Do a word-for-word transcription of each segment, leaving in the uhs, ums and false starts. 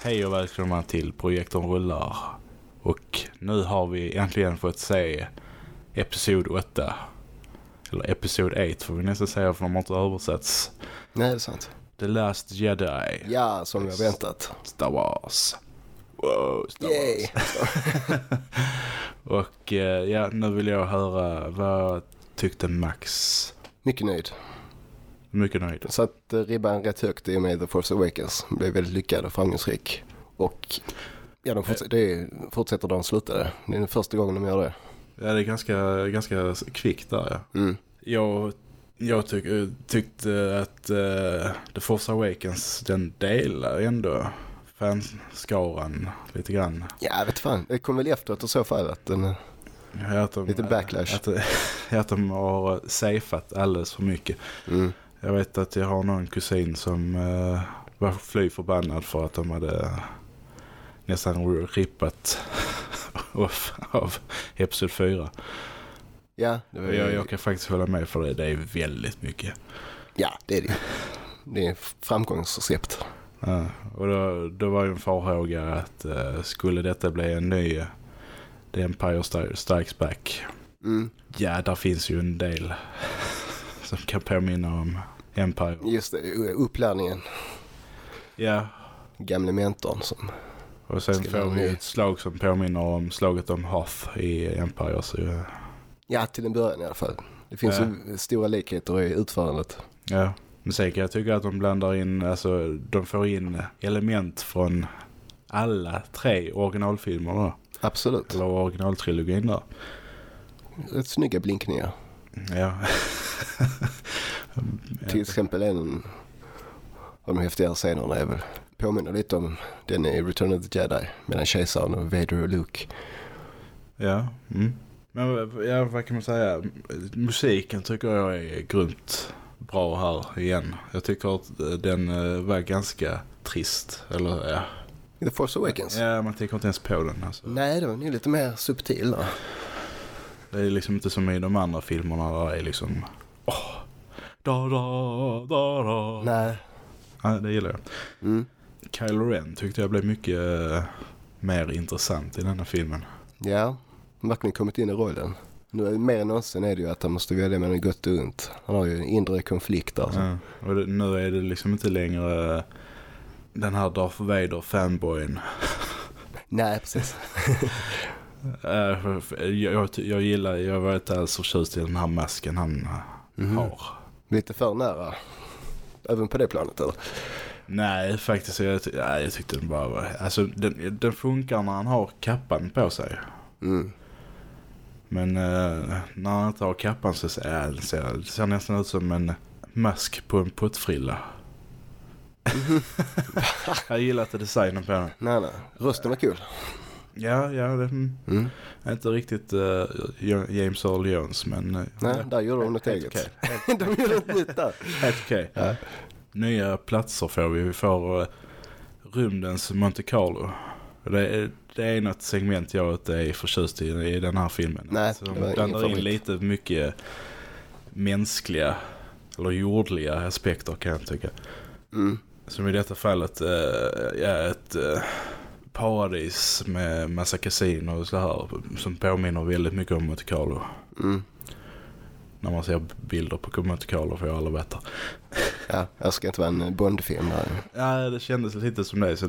Hej och välkomna till Projektorn rullar. Och nu har vi äntligen fått se episod åtta. Eller episod åtta får vi nästan säga, för de har inte översatts. Nej, det är sant. The Last Jedi. Ja, som vi har väntat. Star Wars. Wow, Star Yay. Wars. Och ja, nu vill jag höra, vad tyckte Max? Mycket nöjd. Mycket nöjd. Så att ribban rätt högt i och med The Force Awakens. Blev väldigt lyckad och framgångsrik. Och ja, de fortsätter, det fortsätter de slutade. Det är den första gången de gör det. Ja, det är ganska, ganska kvickt där, ja. Mm. Jag, jag tyck, tyckte att uh, The Force Awakens, den delar ändå fanskaran lite grann. Ja, jag vet fan. Det kom väl efteråt och så fall att den... Att de, lite backlash. Att, att de har safeat alldeles för mycket. Mm. Jag vet att jag har någon kusin som uh, var fly förbannad för att de hade nästan rippat off av episod fyra. Ja, det var... jag, jag kan faktiskt hålla med, för det, det är väldigt mycket. Ja, det är det. Det är framgångsrecept. Ja, och då, då var ju en farhåga att uh, skulle detta bli en ny uh, The Empire Strikes Back. Mm. Ja, där finns ju en del som kan påminna om Empire. Just det, uppladdningen. Ja. Gamla mentorn som... Och sen får vi ett slag som påminner om slaget om Hoth i Empire. Så, uh, ja, till en början i alla fall. Det finns ja. ju stora likheter i utförandet. Ja, men säkert jag tycker att de blandar in, alltså de får in element från alla tre originalfilmer då. Absolut. Eller originaltrilogin där. Rätt snygga blinkningar. Ja. Till exempel en av de häftigare scenerna är väl påminner lite om den i Return of the Jedi mellan kejsaren och Vader och Luke. Ja, mm. Men ja, vad kan man säga? Musiken tycker jag är grymt bra här igen. Jag tycker att den var ganska trist. Eller ja. The Force Awakens? Ja, man tänker inte ens på den. Alltså. Nej, det var ju lite mer subtil då. Det är liksom inte som i de andra filmerna där det är liksom... Oh, da, da, da, da. Nej. Ja, det gillar jag. Mm. Kylo Ren tyckte jag blev mycket uh, mer intressant i den här filmen. Ja, han verkligen kommit in i rollen. Nu är det mer än någonsin är det ju att han måste välja mellan gott och ont. Han har ju en inre konflikt alltså. Ja, och det, nu är det liksom inte längre uh, den här Darth Vader fanboyen. Nej, precis. uh, jag, jag gillar, jag var inte alls så tjust i den här masken han uh, mm. har. Lite för nära. Även på det planet eller? Nej, faktiskt jag, ja, jag tyckte den bara var, alltså den, den funkar när han har kappan på sig. Mm. Men uh, när han inte har kappan så ser det ser, ser nästan ut som en mask på en puttfrilla. Mm. Jag gillar inte designen på den. Nej, nej. Rösten var kul. Ja, ja, det mm. Mm. Inte riktigt uh, James Earl Jones, men... Uh, nej, där gjorde de något eget. Okay. De gjorde något nytt där. Helt okej. Okay. Ja. Nya platser får vi. Vi får uh, rymdens Monte Carlo. Det är, det är något segment jag inte är förtjust i, i den här filmen. Nej, så de blandar in lite mycket mänskliga eller jordliga aspekter, kan jag tycka. Mm. Som i detta fallet uh, ja, ett... Uh, paradis med massa kasino och så här som påminner väldigt mycket om Monte Carlo. Mm. När man ser bilder på Monte Carlo får jag alla veta. Ja, jag ska inte vara en Bond-film där. Ja, det kändes lite som det. Så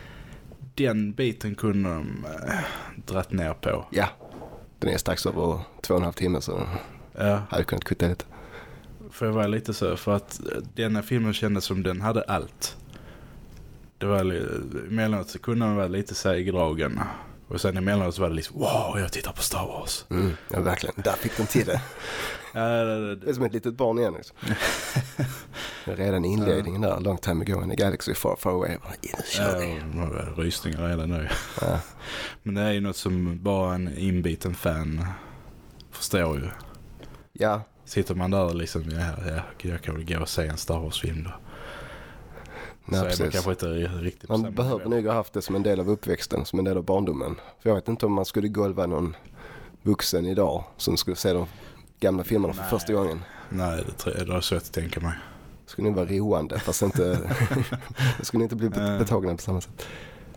den biten kunde de äh, dratt ner på. Ja, den är strax över två och en halv timme så ja. hade kunnat kutta lite. För jag var lite så, för att denna filmen kändes som den hade allt. Det var emellanåt så kunde den vara lite segdragen. Och sen emellanåt så var det liksom, wow, jag tittar på Star Wars. Mm, ja, verkligen. Där fick den till det. Ja, det, det, det är som ett litet barn igen. Liksom. Redan i inledningen där, long time ago in the galaxy far, far away. Ja, rysningar redan nu. Ja. Men det är ju något som bara en inbiten fan förstår ju. Ja. Sitter man där liksom, ja, ja jag kan väl gå och se en Star Wars-film då. Nej, så precis. är man kanske inte riktigt man behöver nog ha haft det som en del av uppväxten, som en del av barndomen. För jag vet inte om man skulle golva någon vuxen idag som skulle se de gamla filmerna för Nej. första gången. Nej, det, tror jag, det är så att tänka mig. Det skulle nog vara roande, fast inte, det skulle inte bli betagna på samma sätt.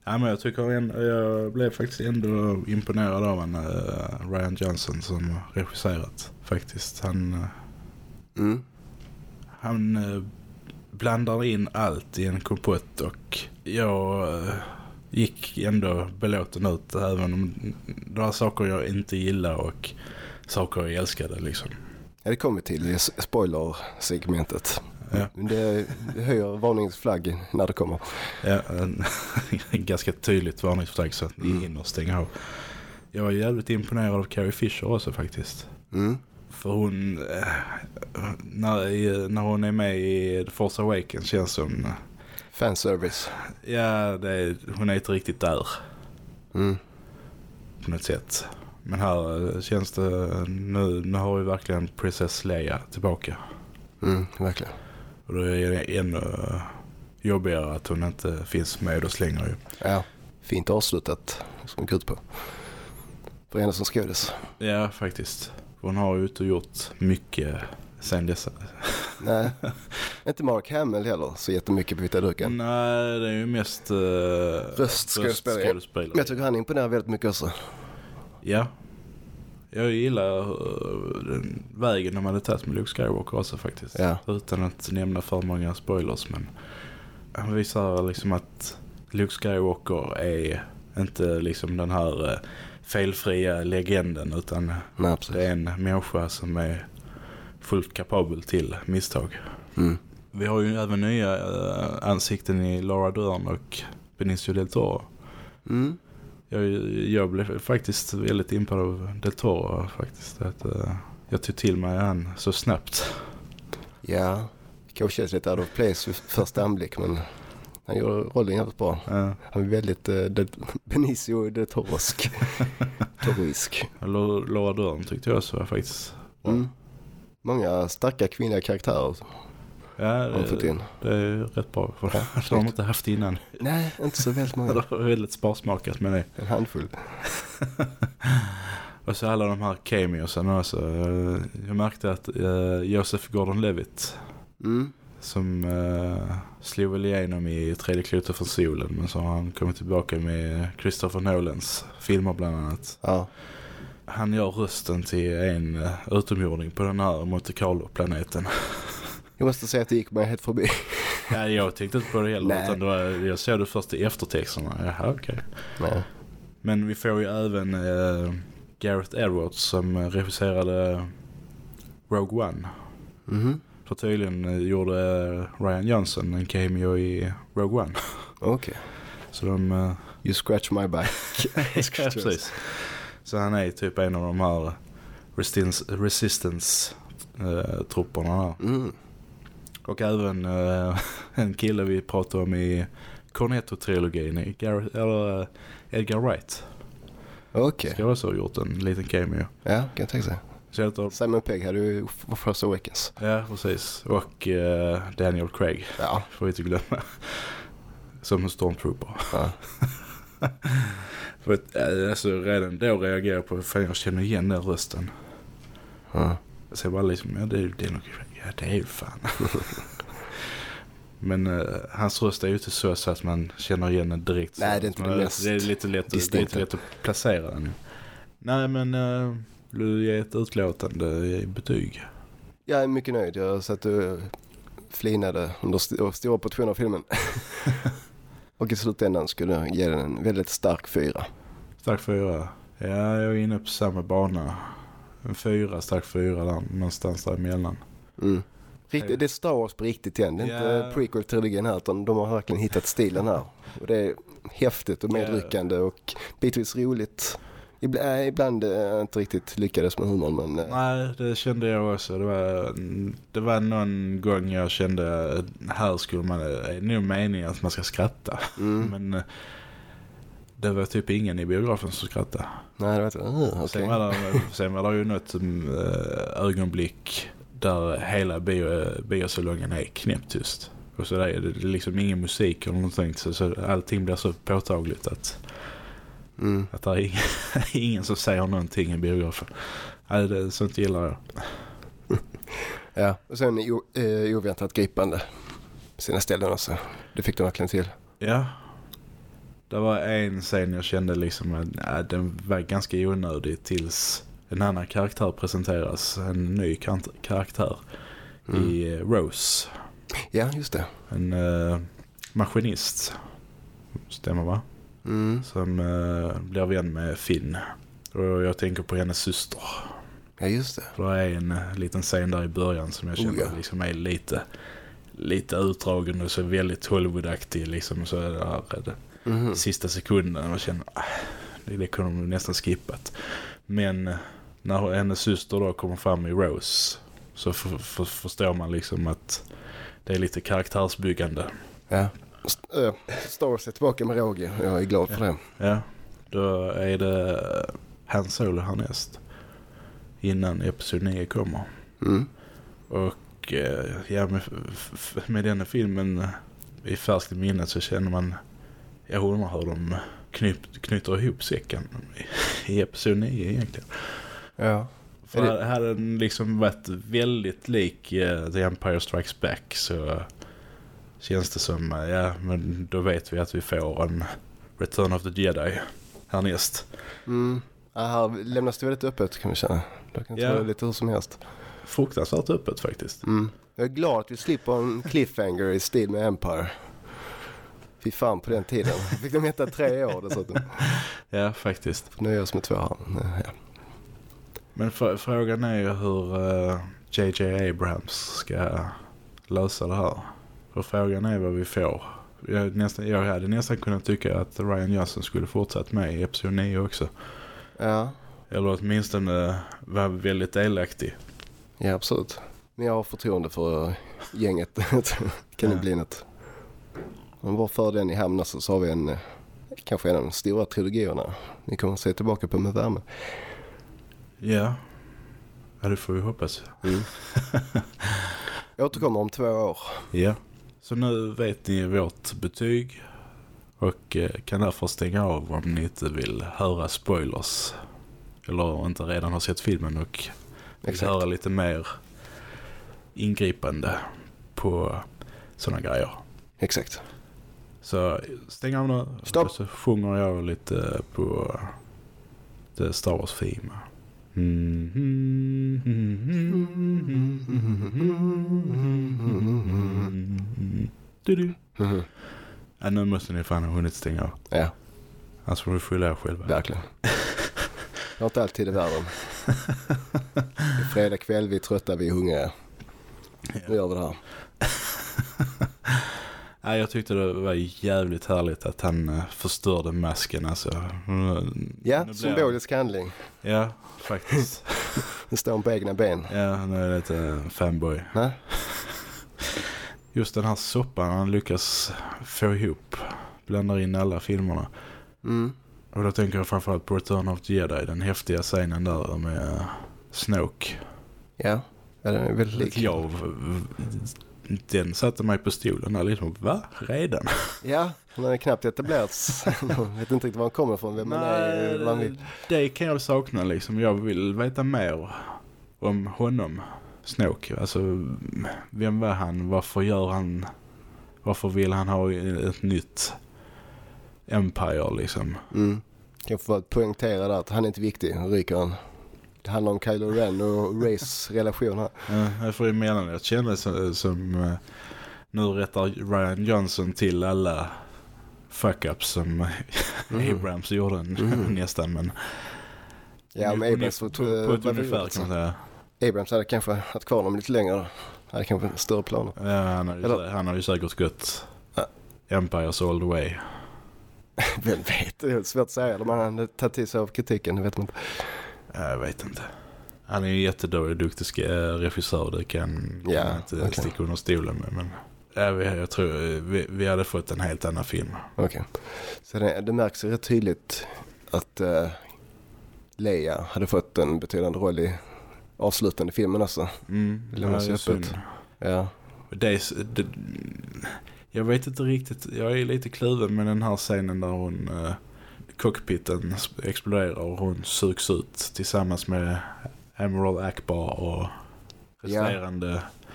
Ja, men jag tycker ändå, jag blev faktiskt ändå imponerad av en uh, Rian Johnson som regisserat faktiskt. Han uh, Mm. han uh, blandar in allt i en kompott och jag uh, gick ändå belåten ut även om det var saker jag inte gillar och saker jag älskade liksom. Ja, det kommer till i spoiler-segmentet. Ja. Det, det höjer varningsflagg när det kommer. Ja, en, en ganska tydligt varningsflagg så att ni mm. hinner stänga av. Jag var jävligt imponerad av Carrie Fisher också faktiskt. Mm. För hon äh, när, när hon är med i The Force Awakens känns som fanservice. Ja, det är, hon är inte riktigt där. Mm. På något sätt. Men här känns det nu, nu har vi verkligen Princess Leia tillbaka. Mm, verkligen. Och då är det ännu jobbigare att hon inte finns med oss längre. Ja, fint avslutat som går ut på. För henne som skådis. Ja, faktiskt. Hon har ju inte gjort mycket sen dess. Nej, inte Mark Hamill heller så jättemycket på vita duken. Nej, det är ju mest uh, röstskådespelare. Men jag tycker han imponerar väldigt mycket också. Ja. Jag gillar uh, den vägen de hade tagit med Luke Skywalker också faktiskt. Ja. Utan att nämna för många spoilers. Men han visar liksom att Luke Skywalker är inte liksom den här uh, felfria legenden utan Nej, det är en människa som är fullt kapabel till misstag. Mm. Vi har ju även nya uh, ansikten i Laura Dern och Benicio del Toro. Mm. Jag, jag blev faktiskt väldigt impad av del Toro faktiskt. Att, uh, jag tog till mig han så snabbt. Ja, kanske känns lite out of place vid första anblick men han gör rollen jävligt bra. Ja. Han är väldigt uh, del, Benicio del Torosk. Toroisk. Laura Dern tyckte jag också var faktiskt bra. Mm. Många starka kvinnliga karaktärer. Ja, det, det är rätt bra. För ja, det har de inte haft innan. Nej, inte så väldigt många. Det var väldigt sparsmakat med det. En handfull. Och så alla de här cameosen också. Jag märkte att uh, Joseph Gordon-Levitt mm. som uh, slog väl igenom i Tredje klotet från solen men så har han kommit tillbaka med Christopher Nolans filmer bland annat. Ja. Han gör rösten till en uh, utomjording på den här Monte Carlo-planeten. Jag måste säga att det gick mig helt förbi. Ja, jag tänkte inte på det heller. Utan det var, jag såg det först i eftertexterna. Jaha, okej. Okay. Men vi får ju även uh, Gareth Edwards som regisserade Rogue One. Mhm. För tydligen gjorde Rian Johnson en cameo i Rogue One. Okej. Okay. Så de... Uh, you scratch my back. Ja, precis. Så han är typ en av de här resistance, resistance uh, trupperna där. Mm. Och även uh, en kille vi pratade om i Cornetto-trilogin i Gareth, eller, uh, Edgar Wright. Okej. Okay. Ska också ha gjort en liten cameo. Ja, kan jag tänka sig. Heter... Simon Pegg hade ju Force Awakens. Ja, precis. Och uh, Daniel Craig. Ja. Får vi inte glömma. Som en stormtrooper. Ja. För att, alltså, redan då reagerar jag på för jag känner igen den rösten. Ja. Så jag bara liksom, ja det är ju Daniel Craig. Ja, det är ju fan. Men uh, hans röst är ju inte så, så att man känner igen den direkt. Nej, det är inte det mest det är lite lätt, det är lite lätt att placera den. Nej, men uh, du ger ett utlåtande i betyg. Jag är mycket nöjd. Jag satt och flinade under st- stora portioner av filmen. Och i slutändan skulle jag ge den en väldigt stark fyra. Stark fyra. Ja, jag är inne på samma bana. En fyra, stark fyra där, någonstans däremellan. Mm. Riktigt, det är Star Wars på riktigt igen. Det är yeah. inte prequel-trilogin här, utan de har verkligen hittat stilen här. Och det är häftigt och medryckande yeah. och bitvis roligt. Ibland, ibland är inte riktigt lyckades med humorn, men... Nej, det kände jag också. Det var, det var någon gång jag kände att här skulle man... Det är nog meningen att man ska skratta. Mm. Men det var typ ingen i biografen som skrattade. Nej, det var inte... Uh, okay. sen, var det, sen var det ju något äh, ögonblick där hela bio, biosalongen är knäpptyst. Och så där är det liksom ingen musik eller någonting. Så, så allting blir så påtagligt att... Mm. Att det är ingen, ingen som säger någonting i biografen. Nej, det, sånt gillar jag. Ja, och sen o, eh, oväntat gripande sina ställen också. Det fick de verkligen till. Ja. Det var en scen jag kände liksom att ja, den var ganska onödig tills en annan karaktär presenteras. En ny kar- karaktär mm. i Rose. Ja, just det. En uh, maskinist. Stämmer va? Mm. Som uh, blir vän med Finn. Och jag tänker på hennes syster. Ja, just det. För det är en uh, liten scen där i början som jag känner oh, ja. liksom är lite, lite utdragen och så väldigt Hollywood-aktig. Liksom, så är det här, mm. sista sekunden och jag känner ah, det, det kunde de nästan skippat. Men uh, när hennes syster då kommer fram i Rose så för, för, förstår man liksom att det är lite karaktärsbyggande. Ja. Star Wars är tillbaka med råge. Jag är glad för ja. det. Ja, då är det Han Solo härnäst. Innan episod nio kommer. Mm. Och ja, med, med denna filmen i färskt minnet så känner man jag undrar hur de knyt, knyter ihop säcken i, i episod nio egentligen. Ja. För det hade den liksom varit väldigt lik uh, The Empire Strikes Back så känns det som, uh, ja men då vet vi att vi får en Return of the Jedi härnäst. Mm. Ja, här lämnas det väldigt öppet kan vi känna. Då kan det ja. vara lite hur som helst. Fruktansvärt öppet faktiskt. Mm. Jag är glad att vi slipper en cliffhanger i stil med Empire. Fy fan på den tiden. Fick de heta tre år dessutom. Ja, faktiskt. Nu är jag som är två här. Ja. Men för, frågan är ju hur uh, J J Abrams ska lösa det här. För frågan är vad vi får. Jag, nästan, jag hade nästan kunnat tycka att Rian Johnson skulle fortsatt med i episod nio också. Ja. Eller åtminstone var väldigt delaktig. Ja, absolut. Men jag har förtroende för gänget. Kan det ja. bli något. Om vi bara för den i hamn så, så har vi en kanske en av de stora trilogierna. Vi kommer att se tillbaka på med värme. Ja, ja det får vi hoppas. Mm. Jag återkommer om två år. Ja, så nu vet ni vårt betyg och kan därför stänga av om ni inte vill höra spoilers eller inte redan har sett filmen och vill Exakt. höra lite mer ingripande på sådana grejer. Exakt. Så stäng av nu. Stopp. Så sjunger jag lite på det Star Wars theme. Mm. Du-du. Mm. Ja, nu måste ni fan ha hunnit stänga av. Ja. Annars får du skylla er själva. Verkligen. Jag har inte alltid i världen. Det är fredag kväll, vi är trötta, vi är hungriga. Nu gör vi det här. Ja, jag tyckte det var jävligt härligt att han förstörde masken. Alltså. Ja, symbolisk jag... handling. Ja, faktiskt. Det står på egna ben. Ja, nu är det lite fanboy. Nä? Just den här soppan han lyckas få ihop. Blandar in alla filmerna. Mm. Och då tänker jag framförallt på Return of the Jedi. Den häftiga scenen där med Snoke. Ja, ja den är väldigt lik. Jag... Den satte mig på stolen där liksom, va? Redan? Ja, han har knappt etablerats. Jag vet inte riktigt var han kommer ifrån. Vem Nej, är, vad han vill. Det kan jag sakna liksom. Jag vill veta mer om honom, Snoke. Alltså, vem var han? Varför gör han... Varför vill han ha ett nytt Empire liksom? Mm. Kan få poängtera där att han är inte viktig. Ryker han. Det handlar om Kylo Ren och Reys relation här. Ja, jag får ju mena det. Jag känner som, som nu rättar Rian Johnson till alla fuck-ups som mm. Abrams gjorde mm. nästan. Men ja, men Abrams på, på, på ett ungefär kan man säga. Abrams hade kanske haft kvar dem lite längre. Hade kanske större planer. Ja, han har ju, han har ju säkert gått ja. Empires all the way. Vem vet? Det är svårt att säga. De har tagit till sig av kritiken, det vet man inte. Jag vet inte. Han är en jättedålig, duktig regissör. Det kan, ja, kan inte okay. sticka under stolen med. Men jag, jag tror vi, vi hade fått en helt annan film. Okej. Okay. Så det, det märks rätt tydligt att uh, Leia hade fått en betydande roll i avslutande filmen också. Mm, det lämnas ja, öppet. Ja. Det är, det, jag vet inte riktigt. Jag är lite kluven med den här scenen där hon... Uh, cockpiten exploderar och hon sugs ut tillsammans med Admiral Akbar och resterande ja.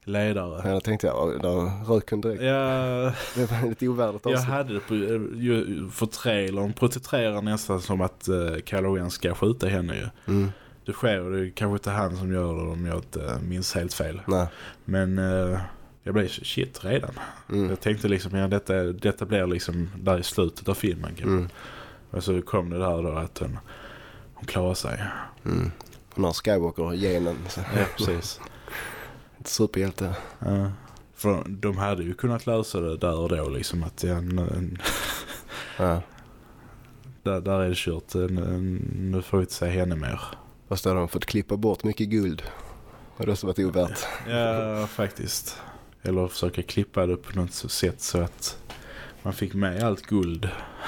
ledare. Ja, då tänkte jag, då rök hon direkt. Ja, det var lite ovärdigt jag också. hade det på, ju, för trailern porträtterar nästan som att uh, Kylo Ren ska skjuta henne ju. Mm. Det sker och det är kanske inte han som gör det om jag inte minns helt fel. Nej. Men uh, jag blev shit redan. Mm. Jag tänkte liksom, ja, detta, detta blir liksom där i slutet av filmen. Mm. Och så kom det där då att hon, hon klarar sig. Mm. Hon har Skywalker-genen. Ja, precis. Ett superhjälte. Ja. För de hade ju kunnat lösa det där och då liksom att en, en ja. där, där är det kört. En, en, nu får vi inte säga henne mer. Fast då har de fått klippa bort mycket guld. Och det har varit ovärt. Ja, faktiskt. Eller försöka klippa det på något sätt så att man fick med allt guld.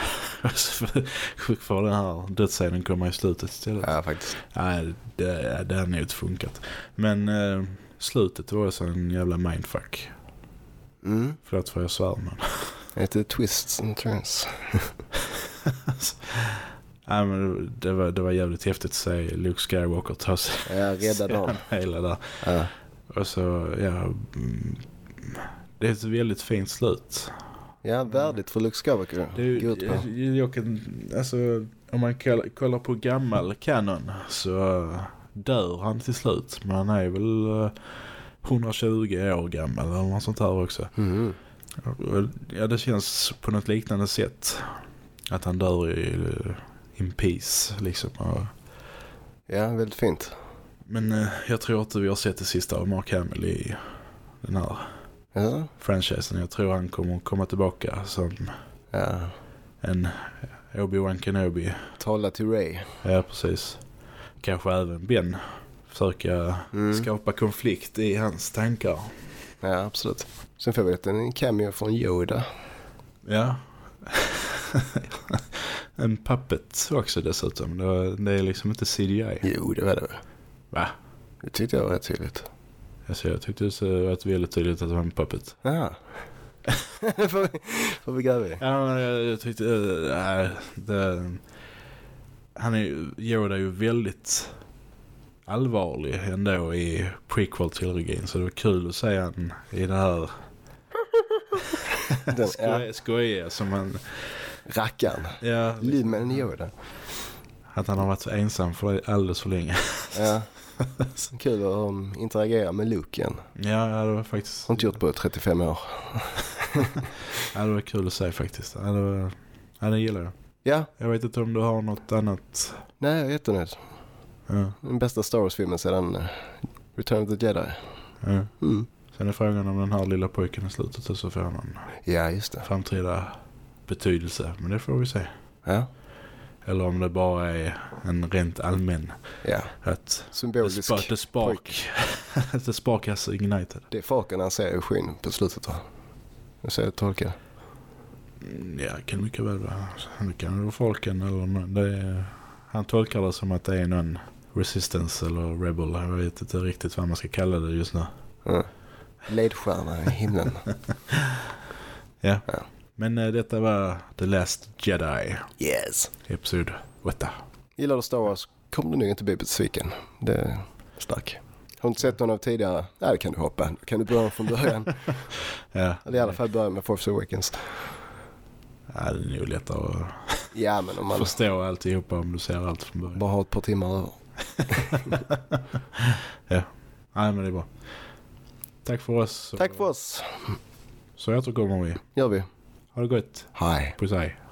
För den här dödsscenen kommer i slutet istället. Ja, faktiskt. Nej, det, det har nog inte funkat. Men eh, slutet var så en jävla mindfuck. Mm. Förlåt för jag svär, men... Det heter twists and turns. Nej, men det var, det var jävligt häftigt att se Luke Skywalker ta sig. Ja, rädda dem. Hela där. Ja. Och så, ja... Det är ett väldigt fint slut. Ja, värdigt för Luke Skywalker. Det är, jag, jag kan, alltså, om man kollar på gammal kanon så dör han till slut. Men han är väl hundratjugo år gammal eller något sånt här också. Mm. Ja, det känns på något liknande sätt att han dör i in peace liksom. Ja, väldigt fint. Men jag tror inte vi har sett det sista av Mark Hamill i den här ja. franchisen. Jag tror han kommer komma tillbaka som ja. en Obi-Wan Kenobi. Tala till Rey. Ja, precis. Kanske även Ben försöka mm. skapa konflikt i hans tankar. Ja, absolut. Sen får vi ett en cameo från Yoda. Ja. En puppet också dessutom. Det, var, det är liksom inte C D I. Jo, det var det. Va? Det tyckte jag var rätt tydligt. Alltså, jag tyckte det var väldigt tydligt att det var en puppet. Ja. får, vi, får vi gräva i? Ja, men jag, jag tyckte... Äh, det, han är Yoda är ju väldigt allvarlig ändå i prequel-trilogin. Så det var kul att se han i det här Den, skoj, ja. skojiga som han... Rackaren. Ja. Lymen Yoda. Att han har varit så ensam för alldeles för länge. Ja. Kul att um, interagera med Luke igen. Ja, det var faktiskt... Har inte gjort på trettiofem år. Ja, det var kul att säga faktiskt. Ja, det, var... ja, det gillar jag. Ja. Jag vet inte om du har något annat. Nej, jag är jättenöjd. Ja. Den bästa Star Wars-filmen sedan uh, Return of the Jedi. Ja. Mm. Sen är frågan om den här lilla pojken i slutet och så får han en ja, just det. framtida betydelse. Men det får vi se. Ja. Eller om det bara är en rent allmän. Ja. Att symbolisk the spark, the spark, the spark has ignited. Det är folken han ser i skyn på slutet då. Jag ser det tolka. Ja, kan mycket väl vara. Det kan vara folken eller någon. Det är, han tolkar det som att det är någon resistance eller rebel. Jag vet inte riktigt vad man ska kalla det just nu. Ja. Ledstjärna i himlen. Ja. Ja. Men äh, detta var The Last Jedi. Yes. Episod åtta. Gillar du Star Wars kommer du nog inte bli besviken. Det är stark. Har du inte sett någon av tidigare? Nej, det kan du hoppa. Då kan du börja från början. Ja. Eller i alla fall börja med Force Awakens. Ja, det är nog lättare att ja, men om man förstå alltihopa om du ser allt från början. Bara ha ett par timmar över. Ja. Nej, men det är bra. Tack för oss. Tack för oss. Så återkommer vi. Gör vi. Ha det gott. Hej. Puss hej.